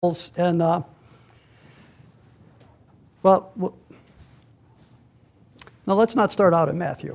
And well, now let's not start out in Matthew.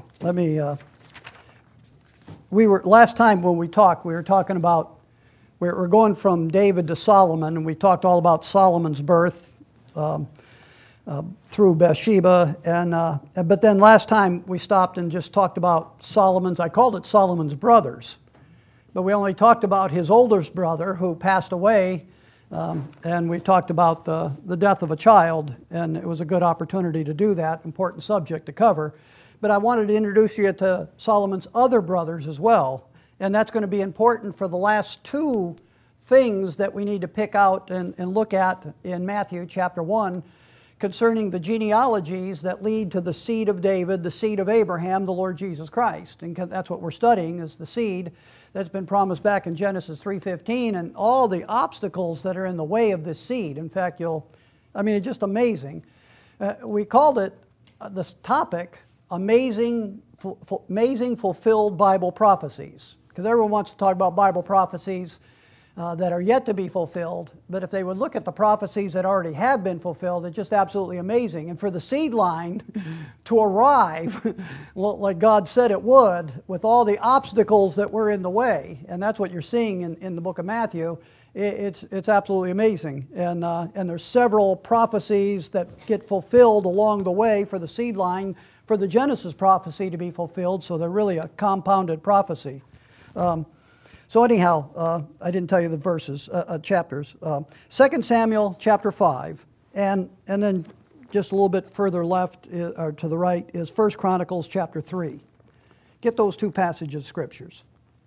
Last time when we talked, we were talking about, we're going from David to Solomon, and we talked all about Solomon's birth through Bathsheba, but then last time we stopped and just talked about I called it Solomon's brothers, but we only talked about his oldest brother who passed away. And we talked about the death of a child, and it was a good opportunity to do that, important subject to cover. But I wanted to introduce you to Solomon's other brothers as well, and that's going to be important for the last two things that we need to pick out and look at in Matthew chapter 1 concerning the genealogies that lead to the seed of David, the seed of Abraham, the Lord Jesus Christ. And that's what we're studying, is the seed that's been promised back in Genesis 3:15, and all the obstacles that are in the way of this seed. In fact, it's just amazing. We called it, this topic, Amazing Fulfilled Bible Prophecies, because everyone wants to talk about Bible prophecies that are yet to be fulfilled, but if they would look at the prophecies that already have been fulfilled, it's just absolutely amazing. And for the seed line to arrive like God said it would, with all the obstacles that were in the way, and that's what you're seeing in the book of Matthew, it's absolutely amazing. And there's several prophecies that get fulfilled along the way for the seed line, for the Genesis prophecy to be fulfilled, so they're really a compounded prophecy. So anyhow, I didn't tell you the verses, chapters. 2 Samuel chapter 5, and then just a little bit further left, or to the right, is 1 Chronicles chapter 3. Get those two passages of scriptures.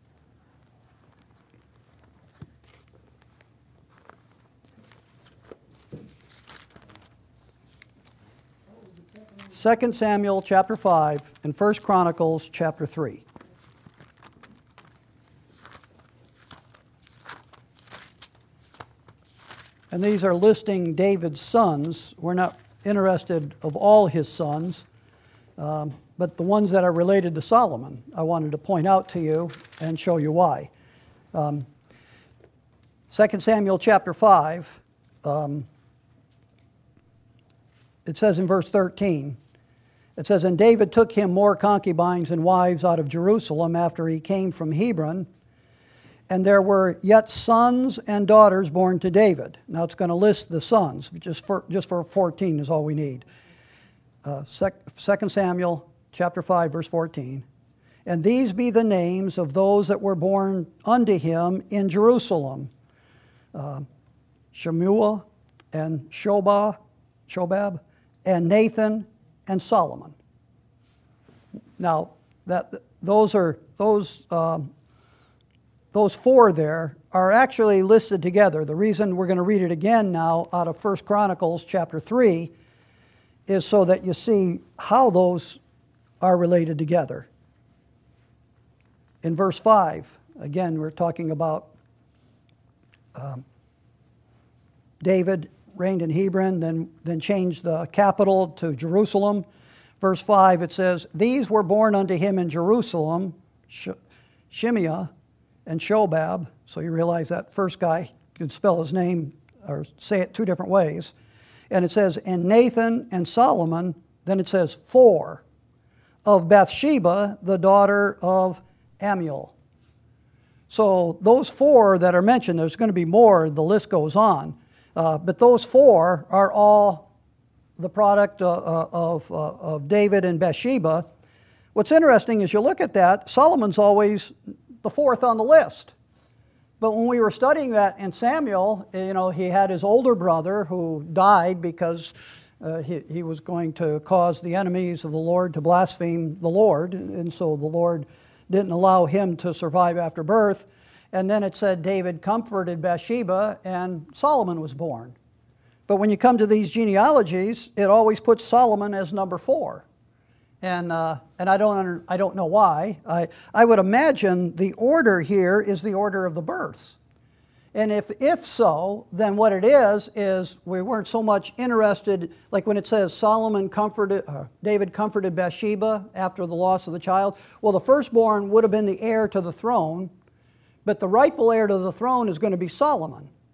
Second Samuel chapter 5 and 1 Chronicles chapter 3. And these are listing David's sons. We're not interested of all his sons, but the ones that are related to Solomon, I wanted to point out to you and show you why. 2 Samuel chapter 5, it says in verse 13, it says, "And David took him more concubines and wives out of Jerusalem after he came from Hebron, and there were yet sons and daughters born to David." Now it's going to list the sons, just for 14 is all we need. 2 Samuel chapter 5, verse 14. "And these be the names of those that were born unto him in Jerusalem, Shemuel and Shobab, and Nathan and Solomon." Now those four there are actually listed together. The reason we're going to read it again now out of 1 Chronicles chapter 3 is so that you see how those are related together. In verse 5, again, we're talking about David reigned in Hebron, then changed the capital to Jerusalem. Verse 5, it says, "These were born unto him in Jerusalem, Shimea and Shobab." So you realize that first guy could spell his name or say it two different ways. And it says, "And Nathan and Solomon," then it says, "4 of Bathsheba, the daughter of Ammiel." So those four that are mentioned, there's going to be more, the list goes on. But those four are all the product of David and Bathsheba. What's interesting is you look at that, Solomon's always the fourth on the list. But when we were studying that in Samuel, he had his older brother who died because he was going to cause the enemies of the Lord to blaspheme the Lord, and so the Lord didn't allow him to survive after birth. And then it said David comforted Bathsheba and Solomon was born. But when you come to these genealogies, it always puts Solomon as number 4. And I don't know why. I would imagine the order here is the order of the births. And if so, then what it is we weren't so much interested, like when it says David comforted Bathsheba after the loss of the child. Well, the firstborn would have been the heir to the throne, but the rightful heir to the throne is going to be Solomon.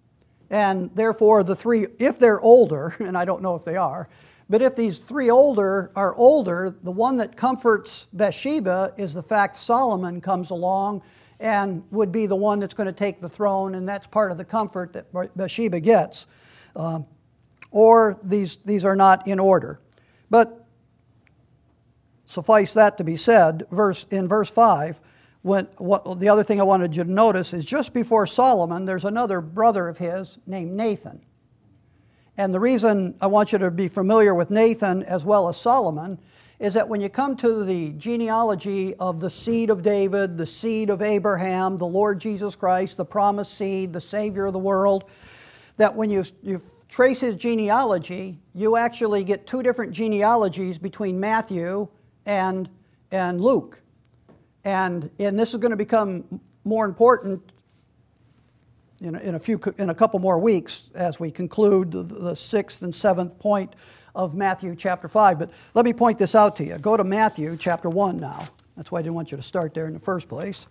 And therefore, the three, if they're older, and I don't know if they are, but if these three are older, the one that comforts Bathsheba is the fact Solomon comes along and would be the one that's going to take the throne, and that's part of the comfort that Bathsheba gets. Or these are not in order. But suffice that to be said, in verse 5, the other thing I wanted you to notice is just before Solomon, there's another brother of his named Nathan. And the reason I want you to be familiar with Nathan as well as Solomon is that when you come to the genealogy of the seed of David, the seed of Abraham, the Lord Jesus Christ, the promised seed, the Savior of the world, that when you trace his genealogy, you actually get two different genealogies between Matthew and Luke. And this is going to become more important in a couple more weeks as we conclude the sixth and seventh point of Matthew chapter 5. But let me point this out to you. Go to Matthew chapter 1 now. That's why I didn't want you to start there in the first place.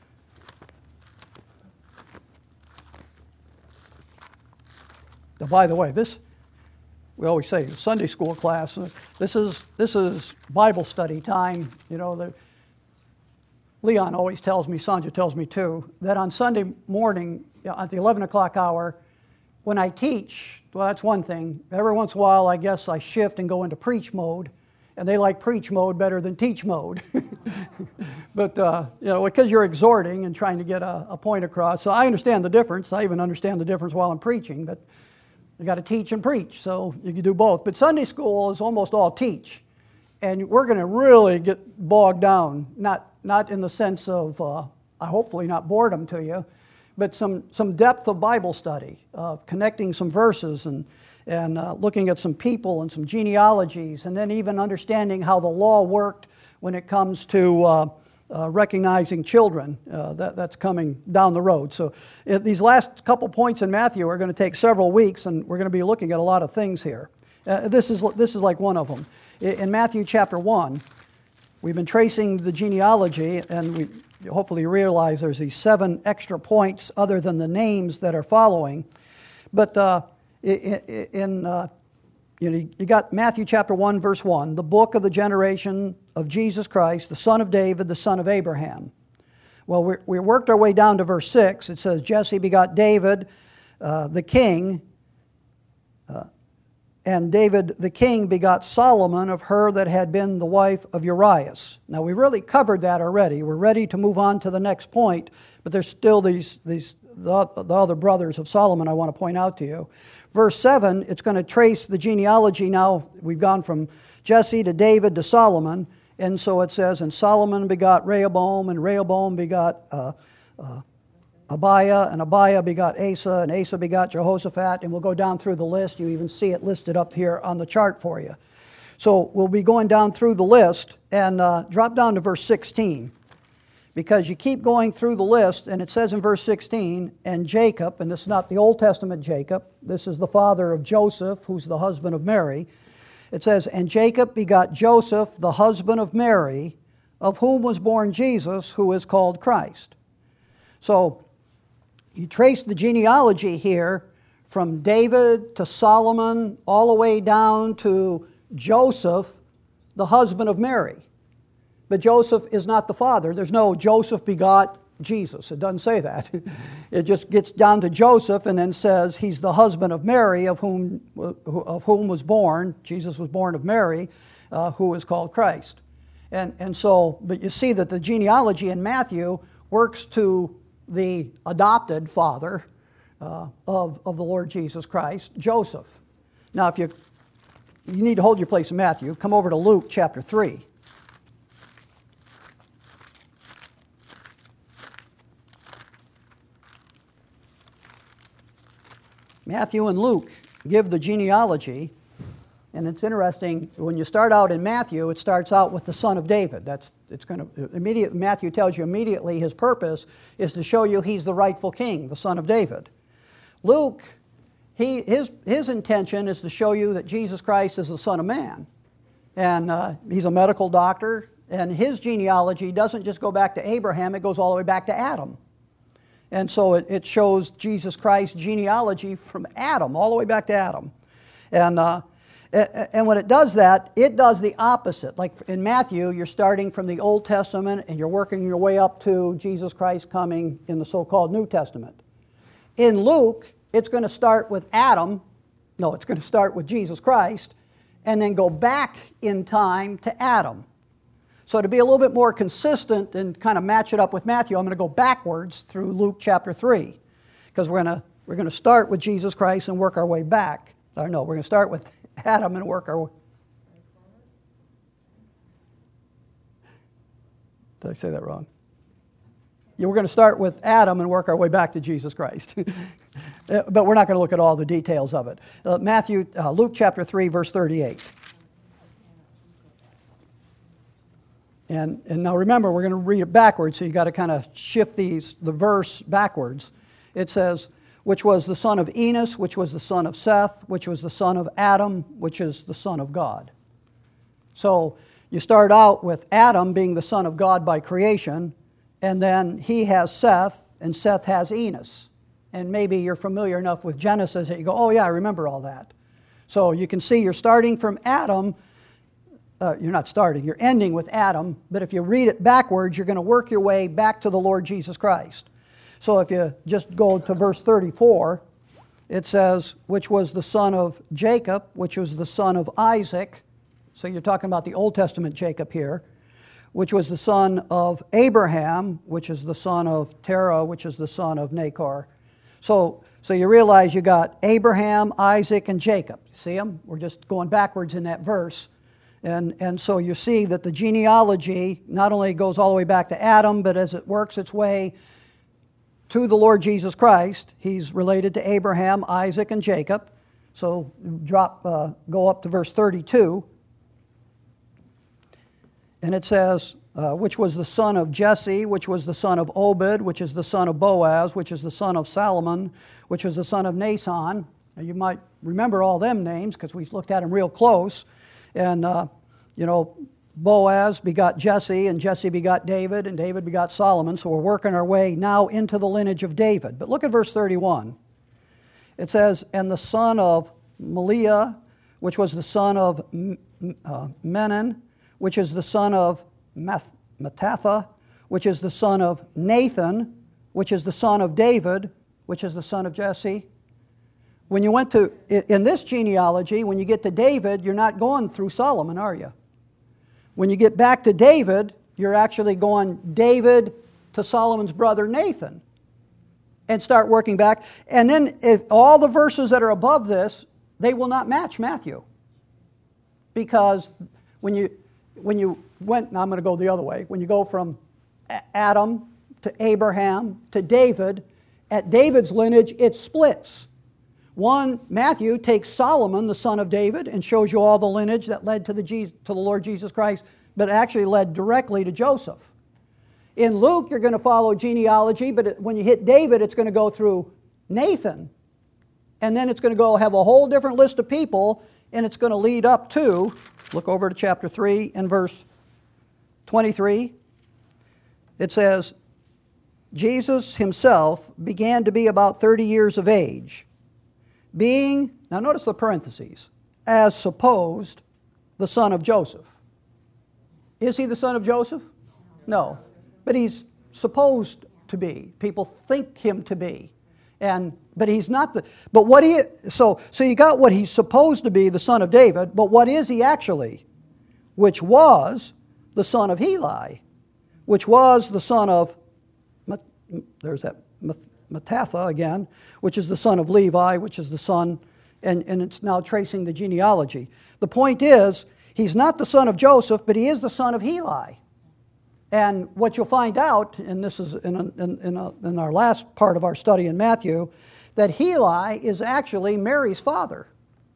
Now, by the way, we always say Sunday school class. This is Bible study time. Leon always tells me, Sandra tells me too, that on Sunday morning at the 11 o'clock hour, when I teach, well, that's one thing. Every once in a while, I guess I shift and go into preach mode, and they like preach mode better than teach mode. But, because you're exhorting and trying to get a point across. So I understand the difference. I even understand the difference while I'm preaching, but you got to teach and preach, so you can do both. But Sunday school is almost all teach. And we're going to really get bogged down, not in the sense of, hopefully not boredom to you, but some depth of Bible study, connecting some verses and looking at some people and some genealogies, and then even understanding how the law worked when it comes to recognizing children. That's coming down the road. So these last couple points in Matthew are going to take several weeks, and we're going to be looking at a lot of things here. This is like one of them. In Matthew chapter 1, we've been tracing the genealogy, and we hopefully realize there's these 7 extra points other than the names that are following. But you got Matthew chapter 1, verse 1, the book of the generation of Jesus Christ, the son of David, the son of Abraham. Well, we worked our way down to verse 6. It says, Jesse begot David, the king, and David the king begot Solomon of her that had been the wife of Urias. Now, we really covered that already. We're ready to move on to the next point, but there's still the other brothers of Solomon I want to point out to you. Verse 7, it's going to trace the genealogy now. We've gone from Jesse to David to Solomon, and so it says, and Solomon begot Rehoboam, and Rehoboam begot Abiah, and Abiah begot Asa, and Asa begot Jehoshaphat, and we'll go down through the list. You even see it listed up here on the chart for you. So we'll be going down through the list, and drop down to verse 16, because you keep going through the list, and it says in verse 16, and Jacob, and this is not the Old Testament Jacob, this is the father of Joseph, who's the husband of Mary. It says, and Jacob begot Joseph, the husband of Mary, of whom was born Jesus, who is called Christ. So you trace the genealogy here from David to Solomon all the way down to Joseph, the husband of Mary. But Joseph is not the father. There's no Joseph begot Jesus. It doesn't say that. It just gets down to Joseph and then says he's the husband of Mary, of whom was born, Jesus was born of Mary, who is called Christ. And so, but you see that the genealogy in Matthew works to the adopted father of the Lord Jesus Christ, Joseph. Now, if you need to hold your place in Matthew, come over to Luke chapter 3. Matthew and Luke give the genealogy, and it's interesting, when you start out in Matthew, it starts out with the son of David. Matthew tells you immediately his purpose is to show you he's the rightful king, the son of David. Luke, his intention is to show you that Jesus Christ is the Son of Man. And he's a medical doctor, and his genealogy doesn't just go back to Abraham, it goes all the way back to Adam. And so it shows Jesus Christ's genealogy from Adam, all the way back to Adam. And when it does that, it does the opposite. Like in Matthew, you're starting from the Old Testament and you're working your way up to Jesus Christ coming in the so-called New Testament. In Luke, it's going to start with Adam. No, it's going to start with Jesus Christ and then go back in time to Adam. So to be a little bit more consistent and kind of match it up with Matthew, I'm going to go backwards through Luke chapter 3, because we're going to start with Jesus Christ and work our way back. Or no, we're going to start with Adam and work our way. Did I say that wrong? Yeah, we're going to start with Adam and work our way back to Jesus Christ. But we're not going to look at all the details of it. Luke chapter 3, verse 38. And now remember, we're going to read it backwards, so you got to kind of shift the verse backwards. It says, which was the son of Enos, which was the son of Seth, which was the son of Adam, which is the son of God. So you start out with Adam being the son of God by creation, and then he has Seth, and Seth has Enos. And maybe you're familiar enough with Genesis that you go, oh yeah, I remember all that. So you can see you're starting from Adam. You're not starting, you're ending with Adam, but if you read it backwards, you're going to work your way back to the Lord Jesus Christ. So if you just go to verse 34, it says, which was the son of Jacob, which was the son of Isaac. So you're talking about the Old Testament Jacob here. Which was the son of Abraham, which is the son of Terah, which is the son of Nahor. So you realize you got Abraham, Isaac, and Jacob. See them? We're just going backwards in that verse. And so you see that the genealogy not only goes all the way back to Adam, but as it works its way to the Lord Jesus Christ, he's related to Abraham, Isaac, and Jacob. So go up to verse 32. And it says, which was the son of Jesse, which was the son of Obed, which is the son of Boaz, which is the son of Salmon, which is the son of Naasson. Now you might remember all them names because we looked at them real close. And, Boaz begot Jesse, and Jesse begot David, and David begot Solomon. So we're working our way now into the lineage of David. But look at verse 31. It says, and the son of Meliah, which was the son of Menon, which is the son of Mattatha, which is the son of Nathan, which is the son of David, which is the son of Jesse. When you went to, in this genealogy, when you get to David, you're not going through Solomon, are you? When you get back to David, you're actually going David to Solomon's brother Nathan and start working back. And then if all the verses that are above this, they will not match Matthew. Because when you went, now I'm going to go the other way, when you go from Adam to Abraham to David, at David's lineage it splits. Matthew takes Solomon, the son of David, and shows you all the lineage that led to the Lord Jesus Christ, but actually led directly to Joseph. In Luke, you're going to follow genealogy, but when you hit David, it's going to go through Nathan. And then it's going to go have a whole different list of people, and it's going to lead up to, look over to chapter 3 and verse 23. It says, Jesus himself began to be about 30 years of age, being, now notice the parentheses, as supposed the son of Joseph. Is he the son of Joseph? No. But he's supposed to be. People think him to be. But he's not the, but what he, so you got what he's supposed to be, the son of David, but what is he actually? Which was the son of Heli, which was the son of, there's that Mattatha again, which is the son of Levi, which is the son, and it's now tracing the genealogy. The point is, he's not the son of Joseph, but he is the son of Heli. And what you'll find out, and this is in our last part of our study in Matthew, that Heli is actually Mary's father.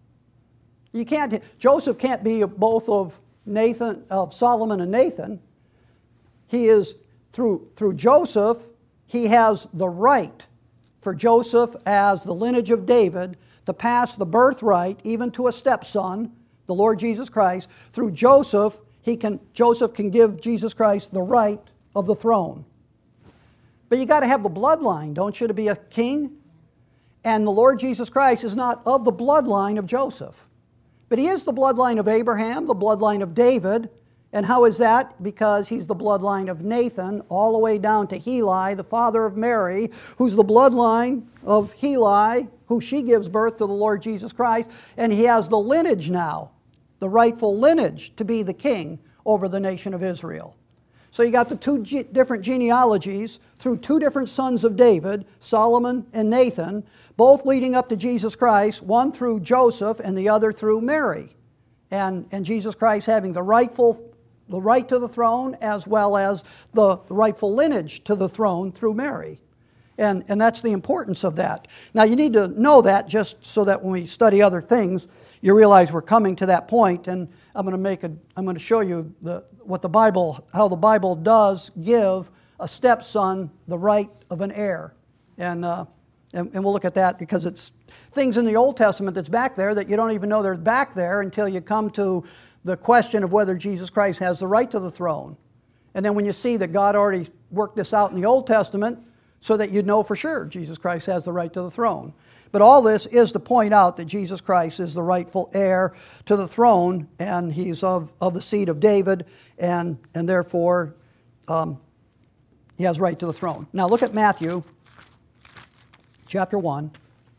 Joseph can't be both of Solomon and Nathan. He is, through Joseph, he has the right for Joseph as the lineage of David to pass the birthright even to a stepson, the Lord Jesus Christ. Through Joseph can give Jesus Christ the right of the throne. But you got to have the bloodline, don't you, to be a king? And the Lord Jesus Christ is not of the bloodline of Joseph. But he is the bloodline of Abraham, the bloodline of David. And how is that? Because he's the bloodline of Nathan, all the way down to Heli, the father of Mary, who's the bloodline of Heli, who she gives birth to the Lord Jesus Christ. And he has the lineage now, the rightful lineage to be the king over the nation of Israel. So you got the two different genealogies through two different sons of David, Solomon and Nathan, both leading up to Jesus Christ, one through Joseph and the other through Mary. And Jesus Christ having the right to the throne as well as the rightful lineage to the throne through Mary. And that's the importance of that. Now you need to know that just so that when we study other things, you realize we're coming to that point. And I'm going to show you how the Bible does give a stepson the right of an heir. And we'll look at that because it's things in the Old Testament that's back there that you don't even know they're back there until you come to the question of whether Jesus Christ has the right to the throne. And then when you see that God already worked this out in the Old Testament so that you'd know for sure Jesus Christ has the right to the throne. But all this is to point out that Jesus Christ is the rightful heir to the throne, and he's of the seed of David, and therefore he has right to the throne. Now look at Matthew chapter 1.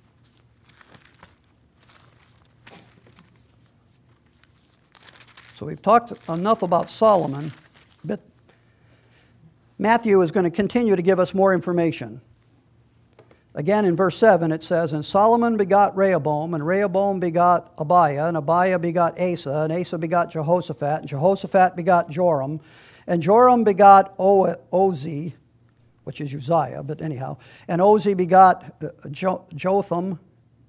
So we've talked enough about Solomon, but Matthew is going to continue to give us more information. Again, in verse 7 it says, "And Solomon begot Rehoboam, and Rehoboam begot Abiah, and Abiah begot Asa, and Asa begot Jehoshaphat, and Jehoshaphat begot Joram, and Joram begot Ozi," which is Uzziah, but anyhow, "and Ozi begot Jotham,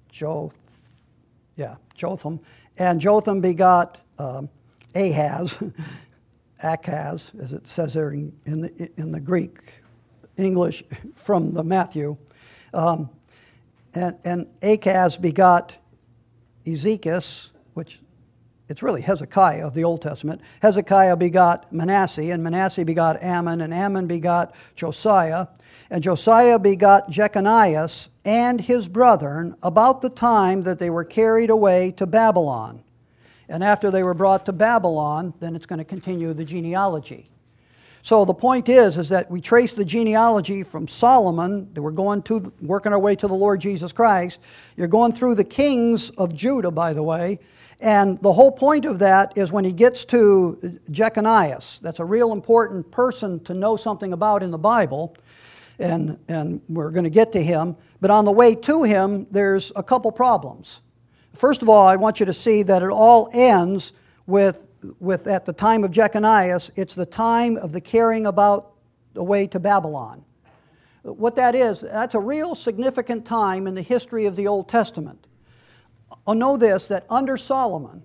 and Jotham begot Ahaz," Achaz, as it says there in the Greek, English from the Matthew. And Achaz begot Ezekias, which it's really Hezekiah of the Old Testament. Hezekiah begot Manasseh, and Manasseh begot Ammon, and Ammon begot Josiah. And Josiah begot Jeconias and his brethren about the time that they were carried away to Babylon. And after they were brought to Babylon, then it's going to continue the genealogy. So the point is that we trace the genealogy from Solomon, that we're working our way to the Lord Jesus Christ. You're going through the kings of Judah, by the way. And the whole point of that is when he gets to Jeconias. That's a real important person to know something about in the Bible. And we're going to get to him. But on the way to him, there's a couple problems. First of all, I want you to see that it all ends with at the time of Jeconias, it's the time of the carrying about away to Babylon. What that is, that's a real significant time in the history of the Old Testament. Know this, that under Solomon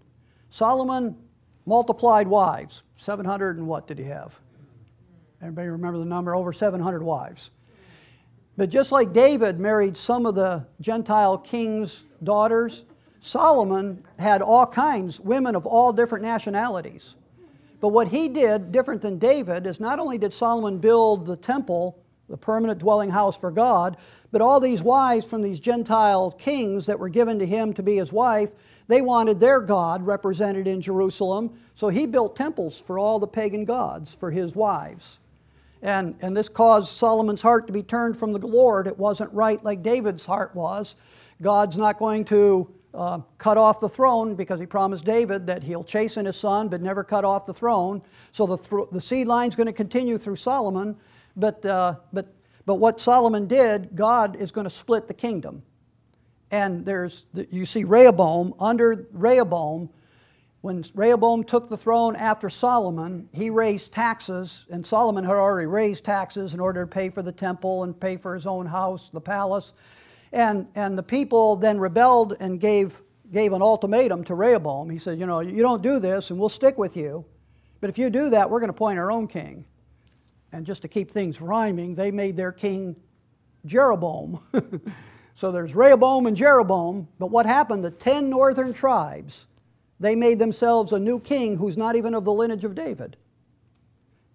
multiplied wives. 700 and what did he have? Everybody remember the number? Over 700 wives. But just like David married some of the Gentile kings' daughters, Solomon had all kinds, women of all different nationalities. But what he did, different than David, is not only did Solomon build the temple, the permanent dwelling house for God, but all these wives from these Gentile kings that were given to him to be his wife, they wanted their God represented in Jerusalem. So he built temples for all the pagan gods, for his wives. And this caused Solomon's heart to be turned from the Lord. It wasn't right like David's heart was. God's not going to cut off the throne because he promised David that he'll chasten his son but never cut off the throne. So the seed line's going to continue through Solomon, but what Solomon did, God is going to split the kingdom. And you see Rehoboam, under Rehoboam, when Rehoboam took the throne after Solomon, he raised taxes, and Solomon had already raised taxes in order to pay for the temple and pay for his own house, the palace. And the people then rebelled and gave an ultimatum to Rehoboam. He said, you don't do this and we'll stick with you. But if you do that, we're going to appoint our own king. And just to keep things rhyming, they made their king Jeroboam. So there's Rehoboam and Jeroboam. But what happened? The 10 northern tribes, they made themselves a new king who's not even of the lineage of David.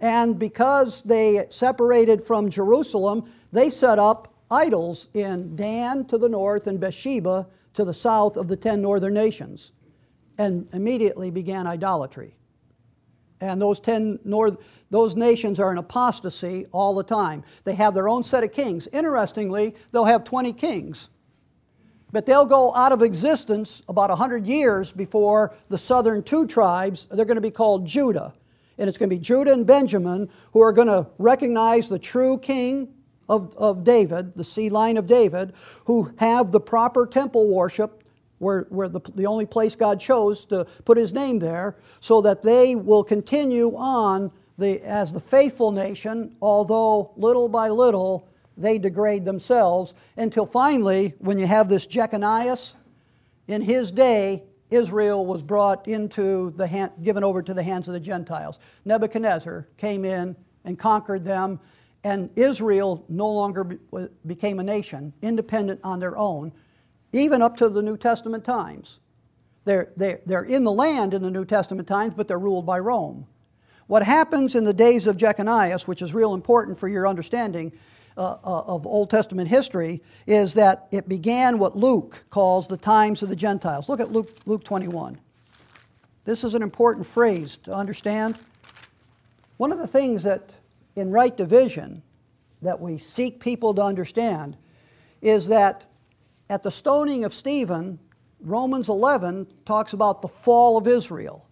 And because they separated from Jerusalem, they set up idols in Dan to the north and Beersheba to the south of the 10 northern nations, and immediately began idolatry. And those nations are in apostasy all the time. They have their own set of kings. Interestingly, they'll have 20 kings. But they'll go out of existence about 100 years before the southern two tribes. They're going to be called Judah. And it's going to be Judah and Benjamin who are going to recognize the true king of David, the seed line of David, who have the proper temple worship, where the only place God chose to put His name there, so that they will continue on as the faithful nation, although little by little they degrade themselves, until finally, when you have this Jeconias, in his day, Israel was brought given over to the hands of the Gentiles. Nebuchadnezzar came in and conquered them, and Israel no longer became a nation, independent on their own, even up to the New Testament times. They're in the land in the New Testament times, but they're ruled by Rome. What happens in the days of Jeconias, which is real important for your understanding of Old Testament history, is that it began what Luke calls the times of the Gentiles. Look at Luke 21. This is an important phrase to understand. One of the things that in right division that we seek people to understand is that at the stoning of Stephen, Romans 11 talks about the fall of Israel.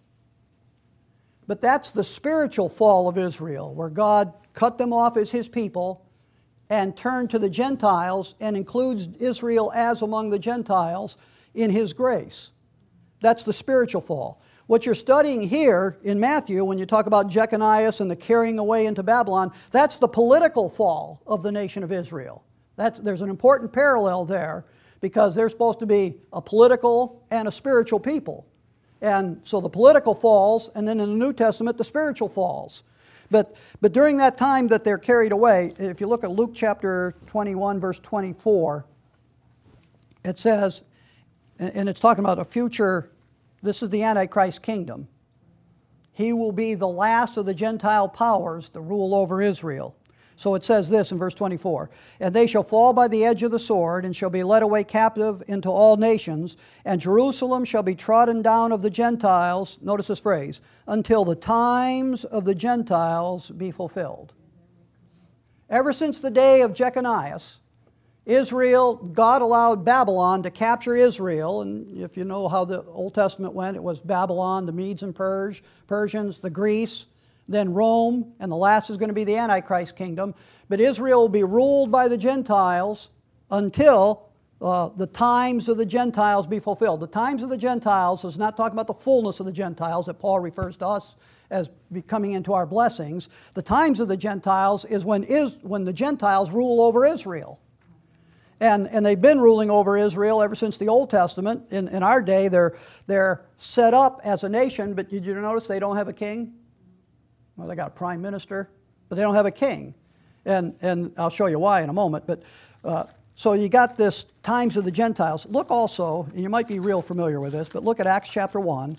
But that's the spiritual fall of Israel, where God cut them off as His people and turned to the Gentiles and includes Israel as among the Gentiles in His grace. That's the spiritual fall. What you're studying here in Matthew, when you talk about Jeconias and the carrying away into Babylon, that's the political fall of the nation of Israel. There's an important parallel there, because they're supposed to be a political and a spiritual people. And so the political falls, and then in the New Testament, the spiritual falls. But during that time that they're carried away, if you look at Luke chapter 21, verse 24, it says, and it's talking about a future, this is the Antichrist kingdom. He will be the last of the Gentile powers to rule over Israel. So it says this in verse 24, "And they shall fall by the edge of the sword, and shall be led away captive into all nations, and Jerusalem shall be trodden down of the Gentiles," notice this phrase, "until the times of the Gentiles be fulfilled." Ever since the day of Jeconias, Israel, God allowed Babylon to capture Israel, and if you know how the Old Testament went, it was Babylon, the Medes and Persians, the Greece, then Rome, and the last is going to be the Antichrist kingdom. But Israel will be ruled by the Gentiles until the times of the Gentiles be fulfilled. The times of the Gentiles is not talking about the fullness of the Gentiles that Paul refers to us as coming into our blessings. The times of the Gentiles is when the Gentiles rule over Israel. And they've been ruling over Israel ever since the Old Testament. In our day, they're set up as a nation, but did you notice they don't have a king? Well, they got a prime minister, but they don't have a king. And I'll show you why in a moment. But so you got this times of the Gentiles. Look also, and you might be real familiar with this, but look at Acts chapter 1.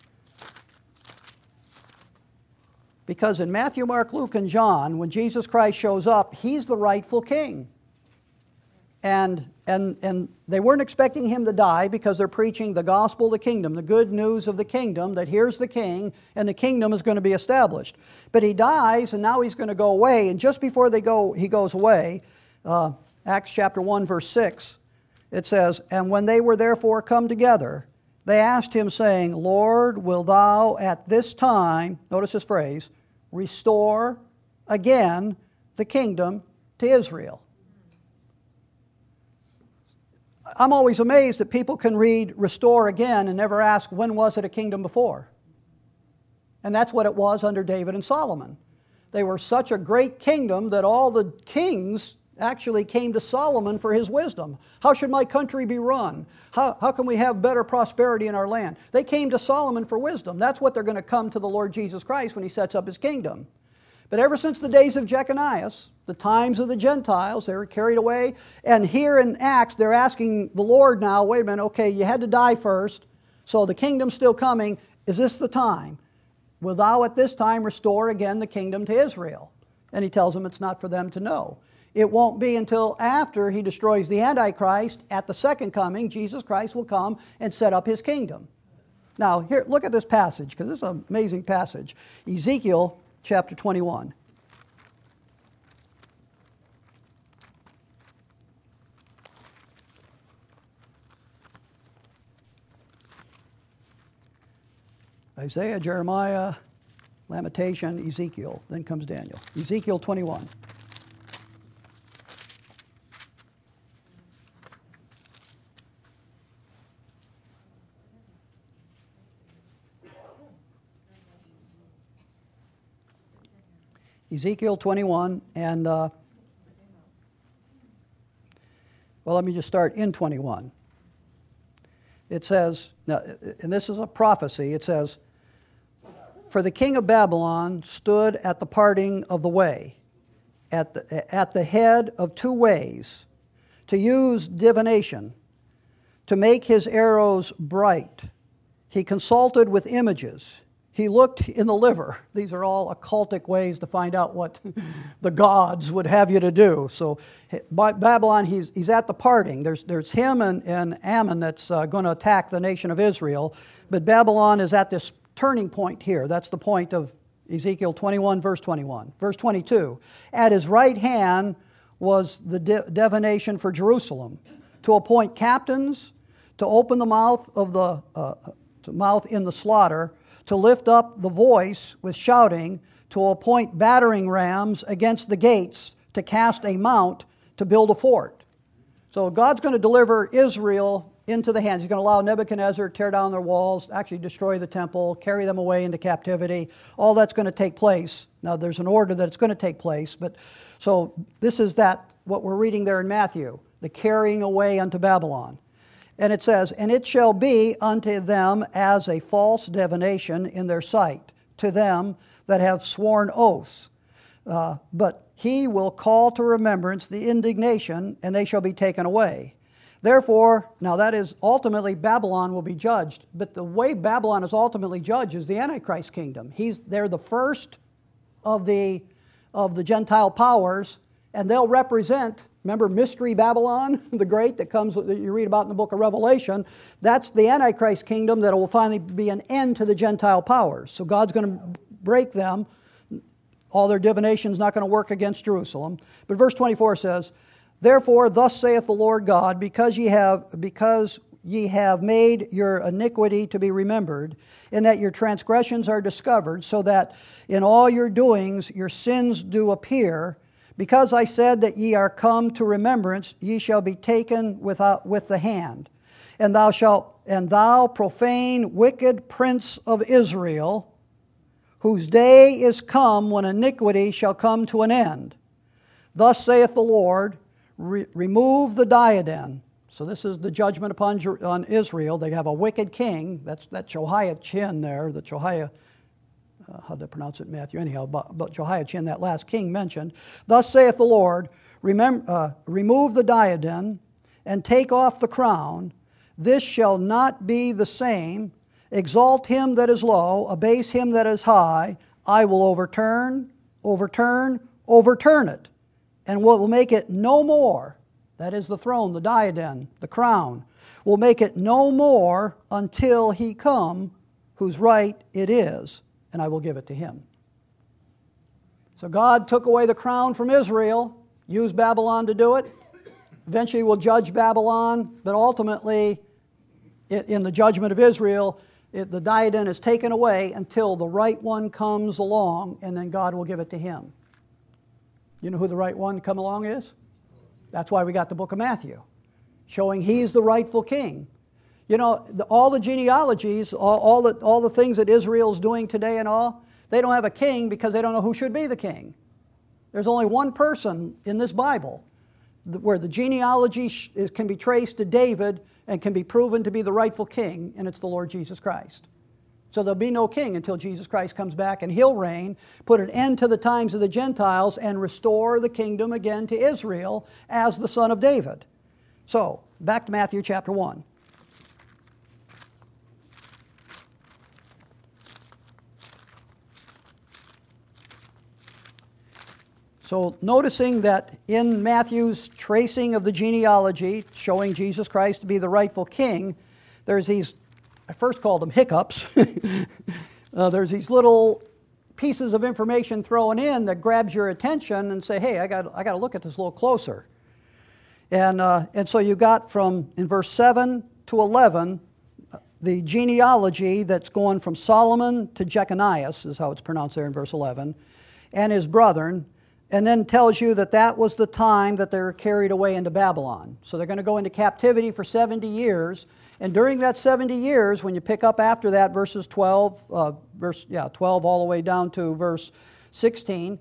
Because in Matthew, Mark, Luke, and John, when Jesus Christ shows up, He's the rightful king. And they weren't expecting Him to die, because they're preaching the gospel of the kingdom, the good news of the kingdom, that here's the king, and the kingdom is going to be established. But He dies, and now He's going to go away. And just before He goes away, Acts chapter 1, verse 6, it says, "And when they were therefore come together, they asked Him, saying, Lord, will Thou at this time," notice this phrase, "restore again the kingdom to Israel?" I'm always amazed that people can read "restore again" and never ask, when was it a kingdom before? And that's what it was under David and Solomon. They were such a great kingdom that all the kings actually came to Solomon for his wisdom. How should my country be run? How can we have better prosperity in our land? They came to Solomon for wisdom. That's what they're going to come to the Lord Jesus Christ when He sets up His kingdom. But ever since the days of Jeconias, the times of the Gentiles, they were carried away. And here in Acts, they're asking the Lord now, wait a minute, okay, you had to die first, so the kingdom's still coming. Is this the time? will thou at this time restore again the kingdom to Israel? And he tells them it's not for them to know. It won't be until after he destroys the Antichrist, at the second coming, Jesus Christ will come and set up his kingdom. Now, here, look at this passage, because this is an amazing passage. Ezekiel chapter 21. Isaiah, Jeremiah, Lamentation, Ezekiel. Then comes Daniel. Ezekiel 21. Ezekiel 21, and well, let me just start in 21. It says, now, and this is a prophecy, it says, "For the king of Babylon stood at the parting of the way, at the head of two ways, to use divination, to make his arrows bright. He consulted with images. He looked in the liver." These are all occultic ways to find out what the gods would have you to do. So Babylon, he's at the parting. There's him and Ammon that's going to attack the nation of Israel. But Babylon is at this turning point here. That's the point of Ezekiel 21, verse 21. Verse 22, "At his right hand was the divination for Jerusalem, to appoint captains, to open the mouth of the mouth in the slaughter, to lift up the voice with shouting, to appoint battering rams against the gates, to cast a mount, to build a fort." So God's going to deliver Israel into the hands. He's going to allow Nebuchadnezzar to tear down their walls, actually destroy the temple, carry them away into captivity. All that's going to take place. Now there's an order that it's going to take place, but so this is what we're reading there in Matthew, the carrying away unto Babylon. And it says, "And it shall be unto them as a false divination in their sight, to them that have sworn oaths. But he will call to remembrance the indignation, and they shall be taken away. Therefore," now that is ultimately Babylon will be judged. But the way Babylon is ultimately judged is the Antichrist kingdom. They're the first of the Gentile powers, and they'll represent. Remember Mystery Babylon, the great, that you read about in the book of Revelation? That's the Antichrist kingdom that will finally be an end to the Gentile powers. So God's going to break them. All their divination is not going to work against Jerusalem. But verse 24 says, "Therefore thus saith the Lord God, because ye have made your iniquity to be remembered, and that your transgressions are discovered, so that in all your doings your sins do appear, because I said that ye are come to remembrance, ye shall be taken with the hand. And thou profane wicked prince of Israel, whose day is come when iniquity shall come to an end. Thus saith the Lord, remove the diadem." So this is the judgment on Israel. They have a wicked king. That's Jehoiachin there, how to pronounce it in Matthew anyhow, but Jehoiachin, that last king mentioned. "Thus saith the Lord, remove the diadem, and take off the crown. This shall not be the same. Exalt him that is low, abase him that is high. I will overturn it, and will make it no more." That is the throne, the diadem, the crown. "Will make it no more until he come, whose right it is, and I will give it to him." So God took away the crown from Israel, used Babylon to do it. Eventually will judge Babylon, but ultimately, in the judgment of Israel, the diadem is taken away until the right one comes along, and then God will give it to him. You know who the right one to come along is? That's why we got the book of Matthew, showing he's the rightful king. You know, all the genealogies, all the things that Israel's doing today and all, they don't have a king because they don't know who should be the king. There's only one person in this Bible where the genealogy can be traced to David and can be proven to be the rightful king, and it's the Lord Jesus Christ. So there'll be no king until Jesus Christ comes back, and he'll reign, put an end to the times of the Gentiles, and restore the kingdom again to Israel as the son of David. So, back to Matthew chapter 1. So noticing that in Matthew's tracing of the genealogy, showing Jesus Christ to be the rightful king, there's these, I first called them hiccups, there's these little pieces of information thrown in that grabs your attention and say, hey, I got to look at this a little closer. And so you got from, in verse 7 to 11, the genealogy that's going from Solomon to Jeconias, is how it's pronounced there in verse 11, and his brethren, and then tells you that that was the time that they were carried away into Babylon. So they're going to go into captivity for 70 years, and during that 70 years, when you pick up after that, verses 12 all the way down to verse 16,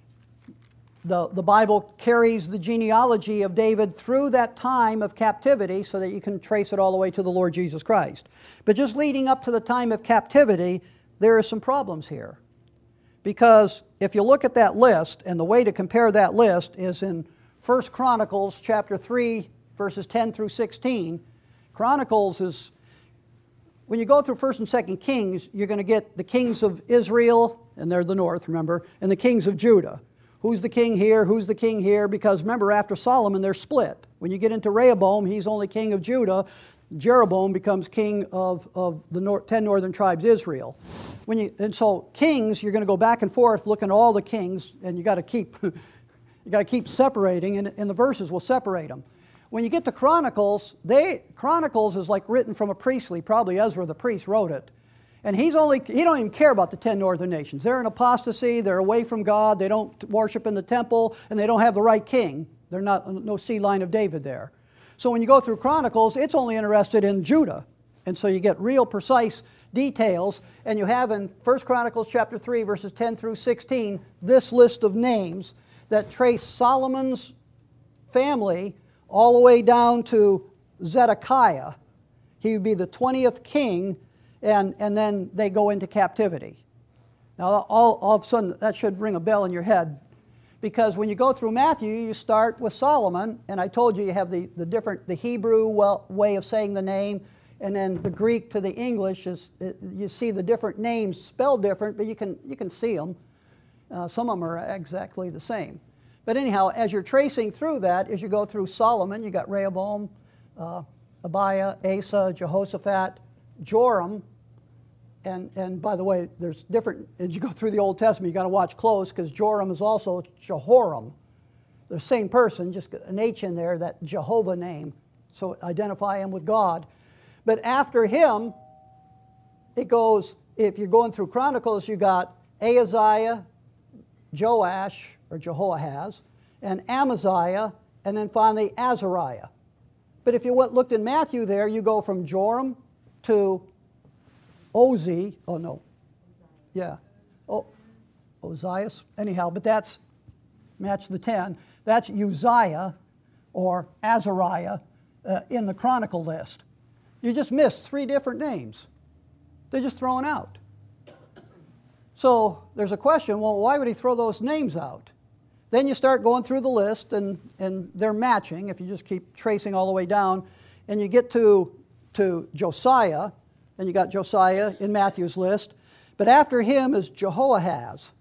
the Bible carries the genealogy of David through that time of captivity so that you can trace it all the way to the Lord Jesus Christ. But just leading up to the time of captivity, there are some problems here. Because if you look at that list, and the way to compare that list is in 1 Chronicles chapter 3, verses 10 through 16. Chronicles is, when you go through 1st and 2nd Kings, you're going to get the kings of Israel, and they're the north, remember, and the kings of Judah. Who's the king here? Who's the king here? Because remember, after Solomon, they're split. When you get into Rehoboam, he's only king of Judah. Jeroboam becomes king of the 10 northern tribes, Israel. And so kings, you're going to go back and forth looking at all the kings, and you got to keep separating, and the verses will separate them. When you get to Chronicles, Chronicles is like written from a priestly, probably Ezra the priest wrote it. And he don't even care about the 10 northern nations. They're in apostasy, they're away from God, they don't worship in the temple, and they don't have the right king. They're not, no seed line of David there. So when you go through Chronicles, it's only interested in Judah. And so you get real precise details, and you have in 1 Chronicles chapter 3, verses 10 through 16, this list of names that trace Solomon's family all the way down to Zedekiah. He would be the 20th king, and then they go into captivity. Now, all of a sudden, that should ring a bell in your head, because when you go through Matthew, you start with Solomon, and I told you have the Hebrew way of saying the name, and then the Greek to the English is, you see the different names spelled different, but you can see them. Some of them are exactly the same. But anyhow, as you're tracing through that, as you go through Solomon, you got Rehoboam, Abiah, Asa, Jehoshaphat, Joram, and by the way, there's different, as you go through the Old Testament, you got to watch close, because Joram is also Jehoram. The same person, just an H in there, that Jehovah name, so identify him with God. But after him, it goes, if you're going through Chronicles, you got Ahaziah, Joash, or Jehoahaz, and Amaziah, and then finally Azariah. But if you looked in Matthew there, you go from Joram to Ozias. Anyhow, but that's, match the 10, that's Uzziah or Azariah in the Chronicle list. You just missed 3 different names. They're just thrown out. So there's a question, well, why would he throw those names out? Then you start going through the list, and they're matching if you just keep tracing all the way down, and you get to Josiah, and you got Josiah in Matthew's list, but after him is Jehoahaz.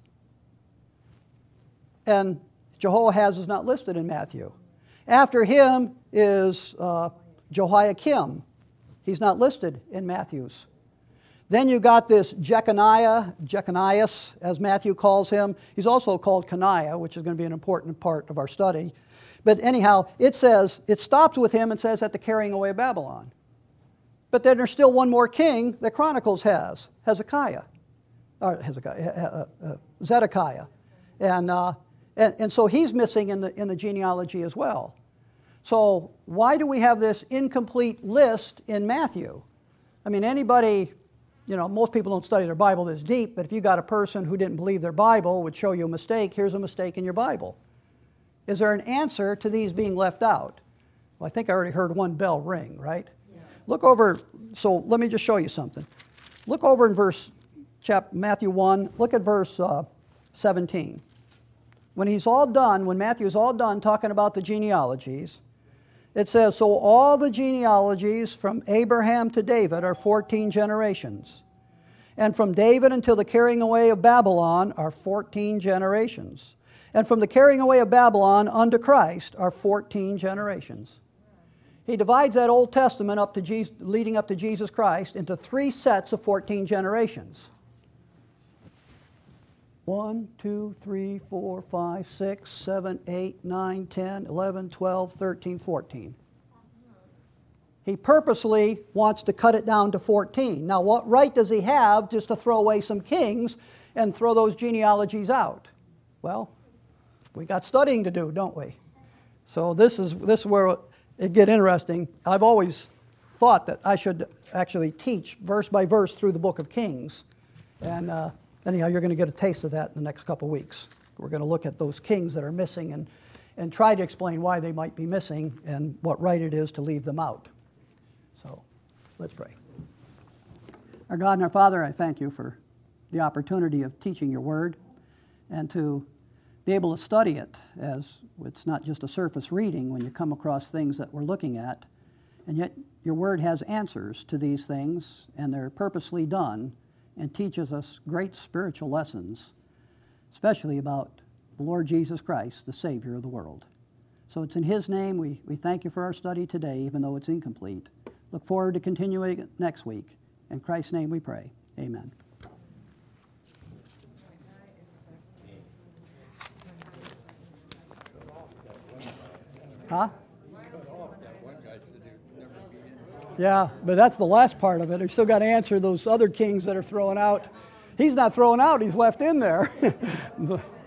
And Jehoahaz is not listed in Matthew. After him is Jehoiakim. He's not listed in Matthew's. Then you got this Jeconias, as Matthew calls him. He's also called Coniah, which is going to be an important part of our study. But anyhow, it stops with him and says at the carrying away of Babylon. But then there's still one more king that Chronicles has, Zedekiah. And so he's missing in the genealogy as well. So why do we have this incomplete list in Matthew? I mean, anybody, most people don't study their Bible this deep, but if you got a person who didn't believe their Bible would show you a mistake, here's a mistake in your Bible. Is there an answer to these being left out? Well, I think I already heard one bell ring, right? Yeah. Look over, so let me just show you something. Look over in Matthew 1, look at verse 17. When Matthew's all done talking about the genealogies, it says, so all the genealogies from Abraham to David are 14 generations. And from David until the carrying away of Babylon are 14 generations. And from the carrying away of Babylon unto Christ are 14 generations. He divides that Old Testament up to Jesus, leading up to Jesus Christ into 3 sets of 14 generations. 1, 2, 3, 4, 5, 6, 7, 8, 9, 10, 11, 12, 13, 14. He purposely wants to cut it down to 14. Now, what right does he have just to throw away some kings and throw those genealogies out? Well, we got studying to do, don't we? So this is where it gets interesting. I've always thought that I should actually teach verse by verse through the book of Kings. And anyhow, you're going to get a taste of that in the next couple of weeks. We're going to look at those kings that are missing and try to explain why they might be missing and what right it is to leave them out. So let's pray. Our God and our Father, I thank you for the opportunity of teaching your word and to be able to study it, as it's not just a surface reading when you come across things that we're looking at, and yet your word has answers to these things, and they're purposely done and teaches us great spiritual lessons, especially about the Lord Jesus Christ, the Savior of the world. So it's in His name we thank you for our study today, even though it's incomplete. Look forward to continuing it next week. In Christ's name we pray. Amen. Huh? Yeah, but that's the last part of it. He's still got to answer those other kings that are thrown out. He's not thrown out, he's left in there.